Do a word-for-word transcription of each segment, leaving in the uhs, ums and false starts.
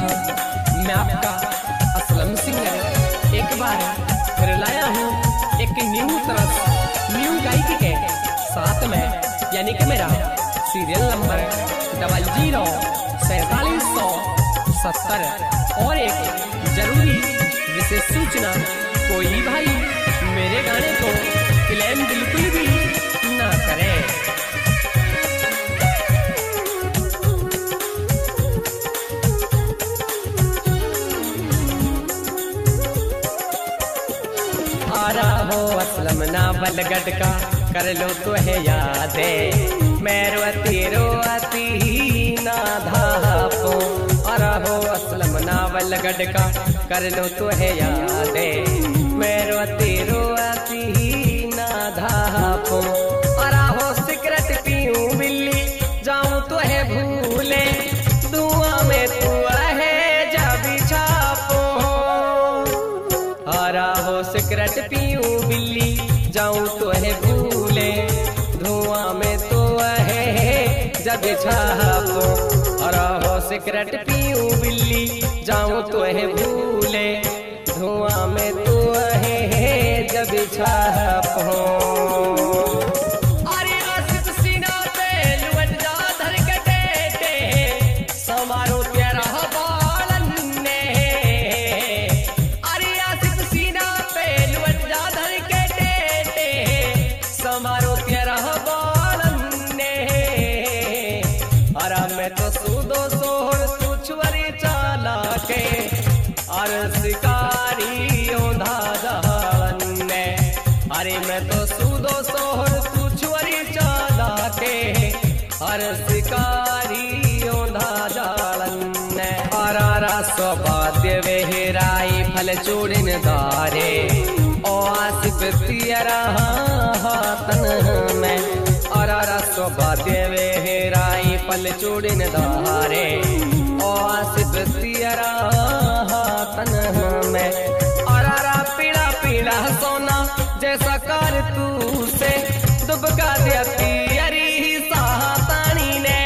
हाँ, मैं आपका असलम सिंगर एक बार फिर लाया हूँ एक न्यू तरह न्यू गायकी के साथ में, यानी कि मेरा सीरियल नंबर डबल जीरो सैतालीस सौ सत्तर। और एक जरूरी विशेष सूचना, कोई भाई मेरे गाने को क्लेम बिल्कुल भी ना करे। आरा हो असलम नावल गटका कर लो तो है यादे, मैं रोती रोती ना धापो। आरा हो असलम नावल गटका कर लो तो है यादे, मैं रोती रोती ना धापो। आरा हो सिगरेट पीऊं बिल्ली जाऊं तो है भूले, दुआ में तू है जब छापो। आरा हो सिगरेट पीऊं बिल्ली जाऊं तो है भूले, धुआं में तो है जब छापो। आरा हो सिगरेट पीऊं बिल्ली जाऊं तो है भूले, धुआं में तो है जब छापो। मैं तो सूदो सोहर तू छुरी चाला के और शिकारी ओंधा जालन ने। अरे मैं तो सूदो सोहर तू छुरी चाला के और शिकारी ओंधा जालन ने। आरा सौभाग्य वेहराई फल चूड़न दारे, ओ आसिफ तियरा हाथन में। आरा सौभाग्य वेहराई फल चूड़न दारे, ओ आसिफ तियरा हाथन में। आरा पीला पीला सोना जैसा कर तू से, दुबका दिया तियरी सातानी ने।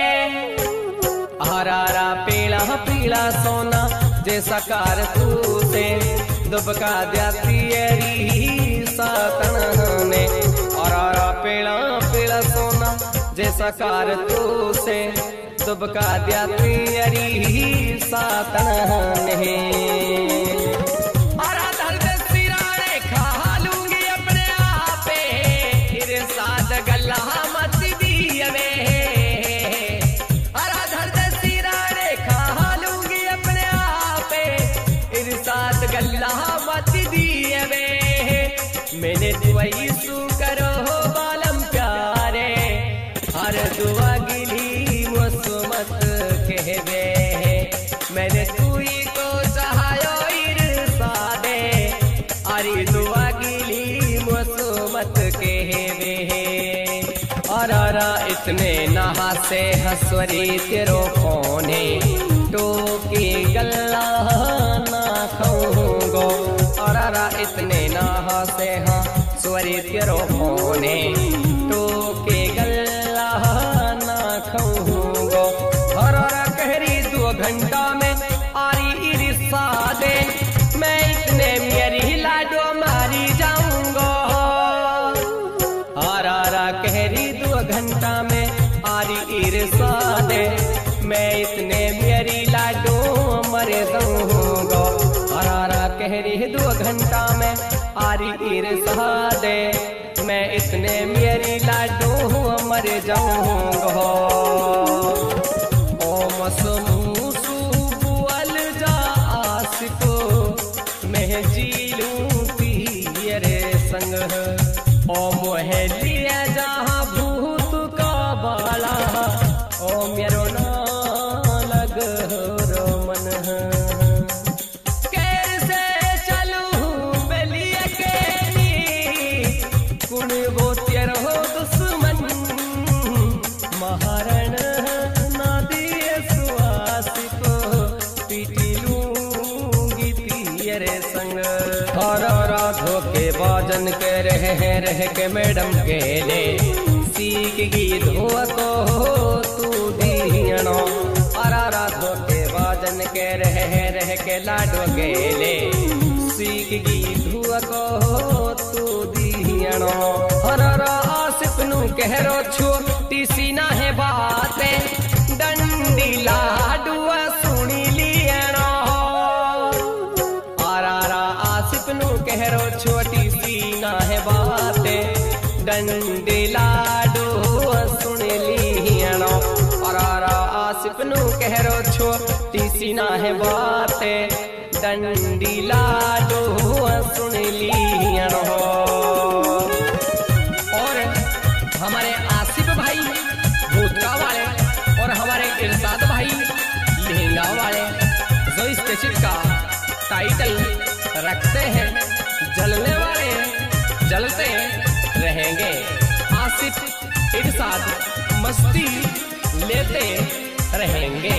आरा पीला पीला सोना जैसा कर तू से, दुबका दिया तियरी सातन ने। आरा पीला पीला सोना जैसा कार तू से, दुबका दिया तियरी सातन ने। आरा दर्द सिराने खा लूंगी अपने आपे, फिर साथ गल्ला मत दिए वे। आरा दर्द सिराने खा लूंगी अपने आपे, फिर साथ गल्ला मत दिए वे। मैंने दुआई सू करो बालम प्यारे, हर दुआ गिली मुसमत कहवे। मैंने तुई को चाहायो इरसादे, अरे दुआ गिली मुसमत कहवे। और आरा इतने नहा से हसवरी तेरो कोने, टोकी गल्ला ना खाऊंगो। और आरा इतने नहा से हाँ स्वरी तेरो होने, टोके गल्ला ना खाऊंगो। और कहरी दो घंटा में आरी इरिसा दे, मैं इतने मेरी लाडो मारी जाऊंगो। आरा कहरी दो घंटा में आरी इरिसा दे, मैं इतने मेरी लाडो मर जाऊंगो। आरा कहरी दो घंटा में आरी इरसा दे, मैं इतने मेरी लाडो मर जाऊंगा। ओ मसमूसू बुअल जा आसिको, मैं जी लूं तेरे संग। ओ मोहलिया जहाँ भूत का बाला, ओ मेरो ना लग रो मन। महारण ना दिए सुहास को, पीटी लूंगी तेरे संग। और राधो के बाजन के रह रह के मैडम के ले, सीख गीत हो को तू दियनो। और राधो के बाजन मन के रह रह के लाडो गेले सीख गी धुआ को तू दियणो हर आसिफ नु कहरो छोटी सी ना है बातें डंडी लाडुआ सुनी लियणो आरा आसिफ नु कहरो छोटी सी ना है बातें डंडी लाडुआ सुन लियणो आरा आसिफ नु कहरो छोटी सी ना है बातें डंडी लाडुआ सुन लियणो। और हमारे आसिफ भाई भूतका वाले और हमारे इरशाद भाई लहंगा वाले जो इस कैसेट का टाइटल रखते हैं जलने वाले जलते रहेंगे। आसिफ इरशाद मस्ती लेते रहेंगे।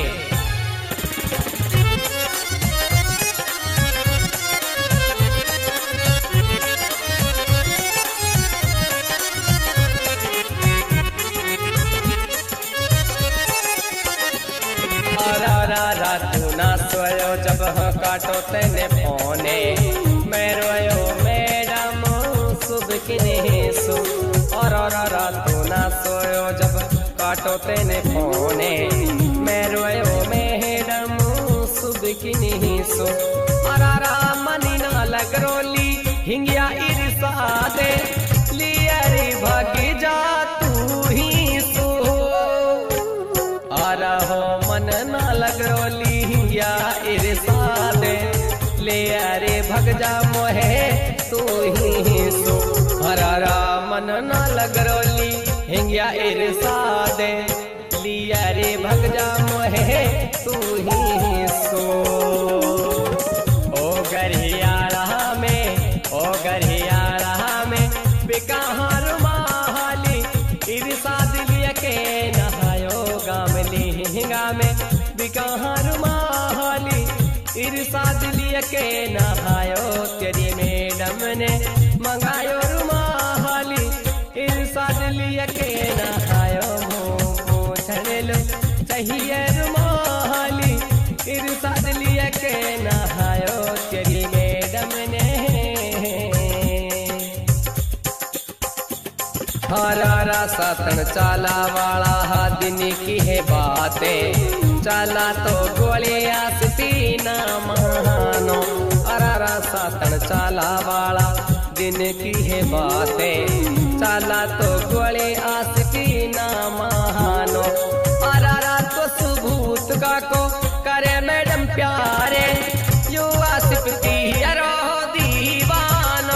रातू ना सोयो जब काटो तेने फोने मैं रोयो मैडम सुबह किने सो और रातू ना सोयो जब काटो तेने फोने मैं रोयो मैडम सुबह किने सो अरारा मनी ना लगरोली हिंगिया इरसादे लिया रे भागी जा तू ही सो आरा हो मन ना लगरोली या इरसादे ले अरे भग जा मोहे तू ही सो हरारा मन ना लगरोली हिंगिया इरसादे लिया रे भग जा मोहे तू ही सो। ओ गरियारा में ओ गरियारा में बिकाहार माली इरसाद लिया के नहायो गामली हिंगा में बिकाहार माली इरशाद लिया के नहायो तेरी मैडम ने मंगायो रुमाली इरशाद लिया के नहायो मुँह पूछने लो चाहिए रुमाली इरशाद लिया के नहायो तेरी मैडम ने हरारा सातन चाला वाला दिन की है बातें चाला तो गोलिया सती ना मानो अरारा सातन चाला वाला दिन की है बातें चाला तो गोलिया सती ना मानो अरारा तो सुबूत का को करे मैडम प्यारे यू आसिफ तीरो दीवानो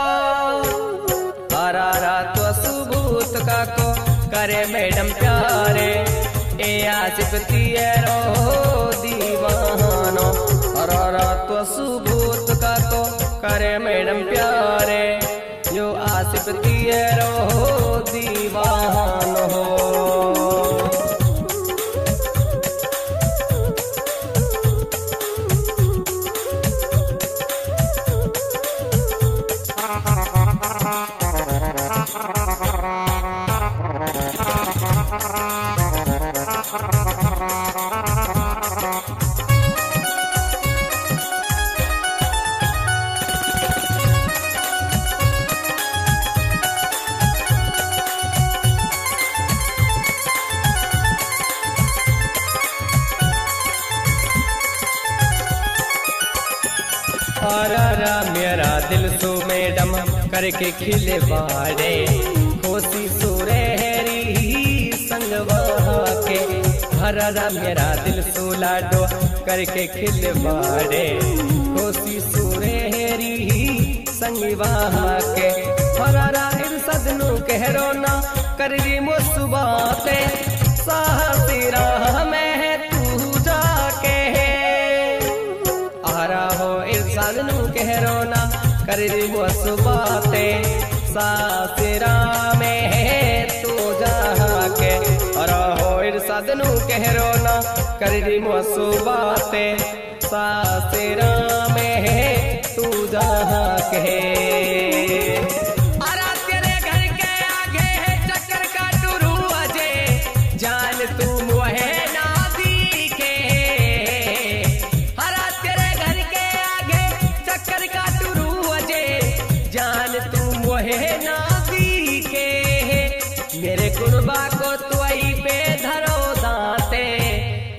अरारा तो सुबूत का को करे मैडम प्यारे ए आसिफ तीरो दीवानो अरारा तो सुबूत का को करे मैडम प्यारे यो आसिफ तीरो दीवानो। अरारा मेरा दिल सो मैडम करके खिले बाड़े खोसी सुरेहरी संग के हरारा मेरा दिल सो लाडो करके खिले बाड़े खोसी सुरेहरी संग के हरारा इरशाद नु कहरो ना करी मुसबाते साहसीरा में तू जाके आरा हो इरशाद नु कहरो ना कर मुसबाते सासरा में तू जाके और हो इरशाद नु कहरो ना कर मुसबाते सासरा में तू जाके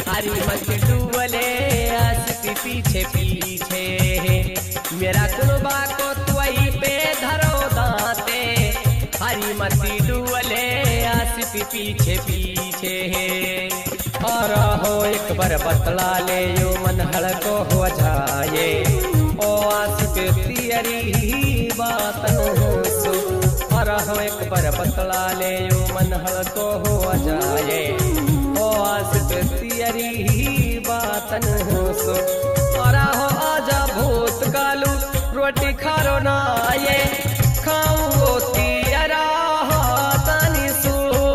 हरी मत डूबले आशिक पीछे पीछे मेरा कुलबा को तुई पे धरो दाते हरी मती डूबले आशिक पीछे पीछे और हो एक बार बतला ले यो मन हड़को हो जाए ओ आशिक तियरी बात सो और हो एक बार बतला ले यो मन हड़को हो जाए ओ आशिक तियरी बातन सो और हो आजा भूत कालू रोटी खारो ना ये खाऊंगो तियरा तनी सो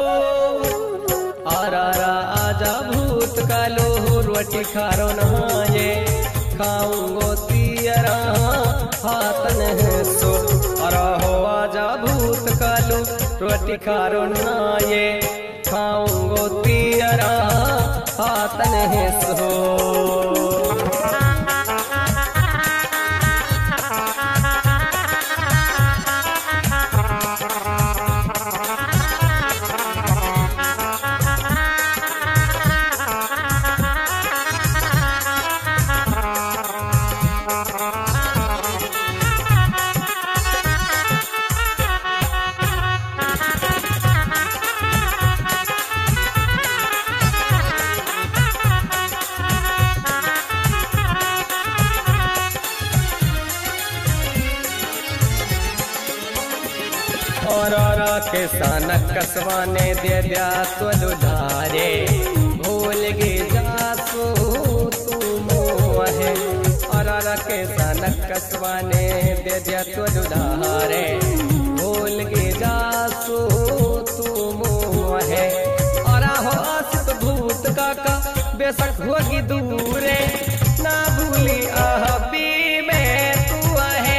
और आजा भूत कालू रोटी खारो ना ये खाऊंगो तियरा हाथन सो और हो आजा भूत कालू रोटी खारो ना ये खाऊंगो तियरा हाथन सो और के सानक कसवाने दे दिया तो लुधारे भूल गे जासो तू मोहे और के सानक कसवाने दे दिया तो लुधारे भूल गे जासो तू मोहे और हो आशिक भूत काका बेशक होगी दूरे ना भूली अहबी में तू है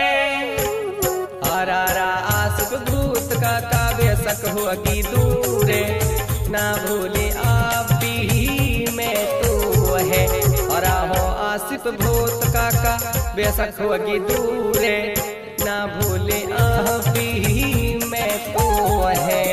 आरा आशिक भूत का काव्य सक होगी दूरे ना भूले आप भी में तू है और हो आशिक भूत का काव्य सक होगी दूरे ना भूले आप भी में तू है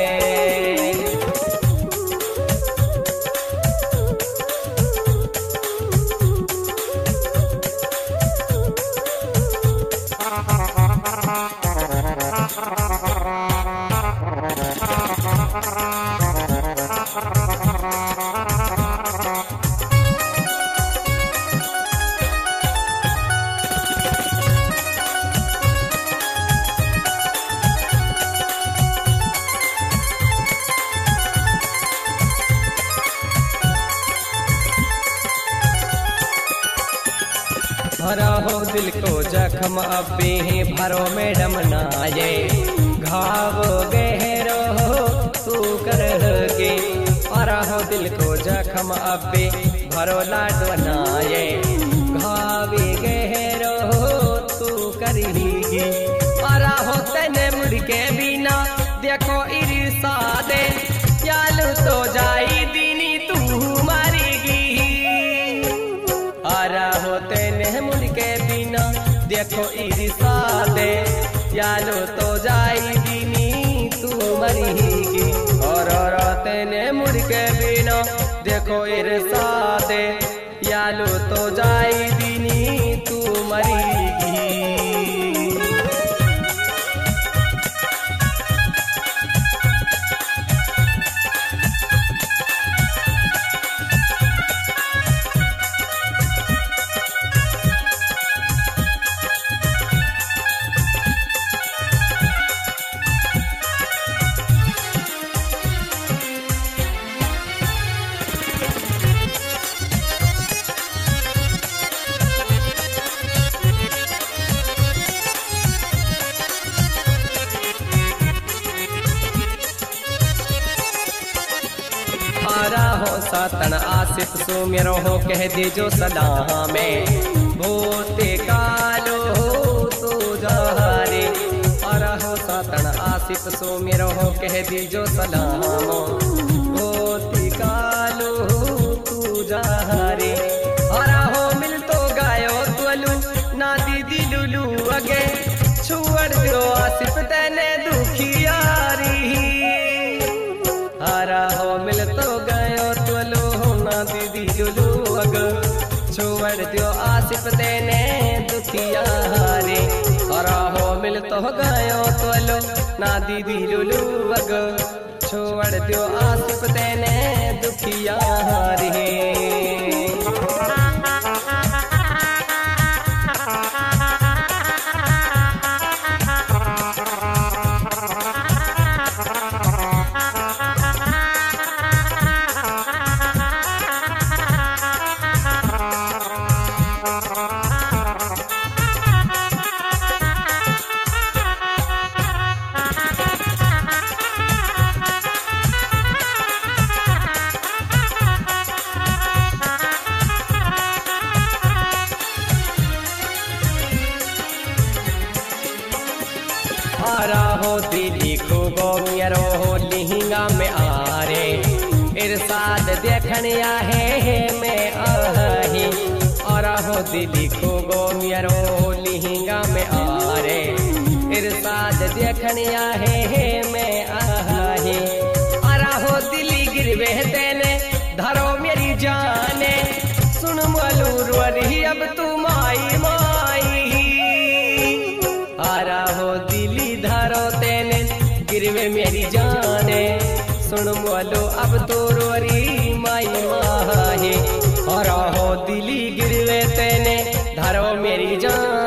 भरा हो दिल को जख्म अबे भरो मैडम नाये घाव गहरो तू कर गे भरा हो दिल को जख्म अबे भरो लाड बनाए घावे गहरो तू करेगी भरा हो तने मुड़ के बिना देखो इरिसा दे चालू तो जाई दीनी तू मारेगी आरा होते ने मुड़ के बिना देखो इरिसा दे यालो तो जाई दीनी तू मरेगी और राते ने मुड़ के बिना देखो इरिसा दे यालो तो जाई दीनी तू मरेगी आरा हो सातन आसिफ सो मेरो हो कह दे जो सदा में भूते कालो तो जहारे आरा हो सातन आसिफ सो मेरो हो कह दे जो सलाम भूते कालो तू जहारे आरा हो मिल तो गायो तुलू ना दीदी लुलू अगे छुअड़ दो आसिफ तेने दुखियारी आरा हो मिल तो गयो तुलो ना दीदी डुलूग छोड़ दियो आसिफ तेने दुखिया रे और हो मिल तो गयो तोलो ना दीदी डुलूग छोड़ दियो आसिफ तेने दुखिया रे। आरा हो दिली खूबो मेरो हो लिहिंगा में आरे इरसाद देखनिया है मैं आही आरा हो दिली खूबो मेरो हो लिहिंगा में आरे इरसाद देखनिया है मैं आही आरा हो दिली गिरवे तेने धरो मेरी जाने सुन मलू रोरी अब तू माई माई आरा हो दिली धारो तेने गिरवे मेरी जाने सुन बोलो अब तो रोरी माई माही और हो दिली गिरवे तेने धारो मेरी जान।